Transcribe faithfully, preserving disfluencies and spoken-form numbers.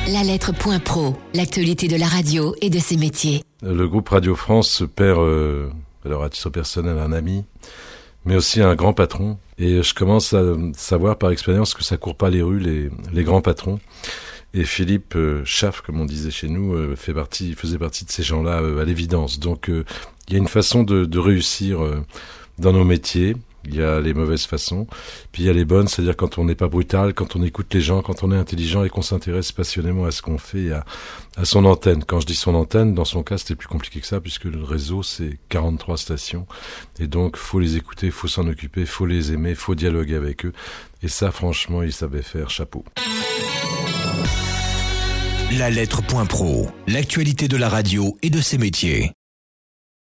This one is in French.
La lettre point pro, l'actualité de la radio et de ses métiers. Le groupe Radio France perd, euh, alors à titre personnel, un ami, mais aussi un grand patron. Et je commence à savoir par expérience que ça court pas les rues, les, les grands patrons. Et Philippe euh, Schaff, comme on disait chez nous, euh, fait partie, faisait partie de ces gens-là euh, à l'évidence. Donc euh, il y a une façon de, de réussir euh, dans nos métiers. Il y a les mauvaises façons, puis il y a les bonnes, c'est-à-dire quand on n'est pas brutal, quand on écoute les gens, quand on est intelligent et qu'on s'intéresse passionnément à ce qu'on fait et à, à son antenne. Quand je dis son antenne, dans son cas, c'était plus compliqué que ça, puisque le réseau, c'est quarante-trois stations. Et donc, faut les écouter, faut s'en occuper, faut les aimer, faut dialoguer avec eux. Et ça, franchement, il savait faire, chapeau. La lettre point pro, l'actualité de la radio et de ses métiers.